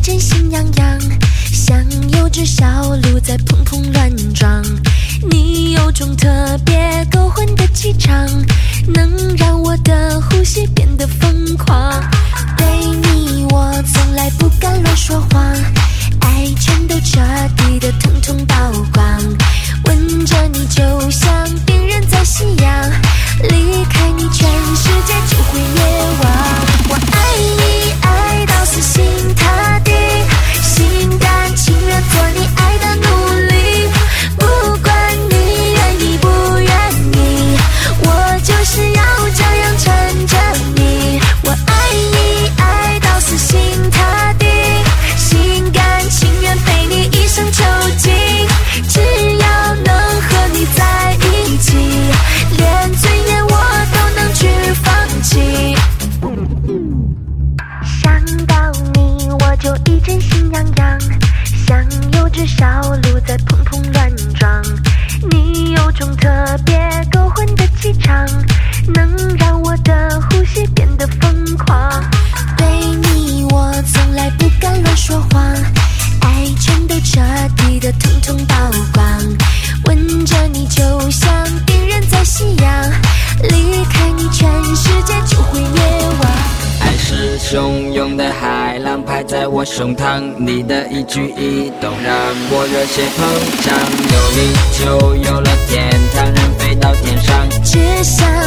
阵心痒痒，像有只小鹿在砰砰乱撞。你有种特别勾魂的气场，能让我的呼吸变得疯狂。对你我从来不敢乱说谎，爱全都彻底的统统曝光。吻着你就像病人在夕阳，离开你全世界就会灭亡。我爱你爱到死心塌地，心甘情愿做你爱的奴隶，不管你愿意不愿意，我就是要这样缠着你。我爱你爱到死心塌地，心甘情愿陪你一生囚禁，只要能和你在一起，连尊严我都能去放弃。想到你我就一阵心痒痒，像有只小鹿在砰砰乱撞。你有种特别勾魂的气场，能让我的呼吸变得疯狂。对你我从来不敢乱说谎，爱全都彻底的统统曝光。吻着你就像病人在夕阳，离开你全世界就会灭亡。 爱是汹涌的海浪拍在我胸膛，你的一举一动让我热血膨胀，有你就有了天堂，人飞到天上， 只想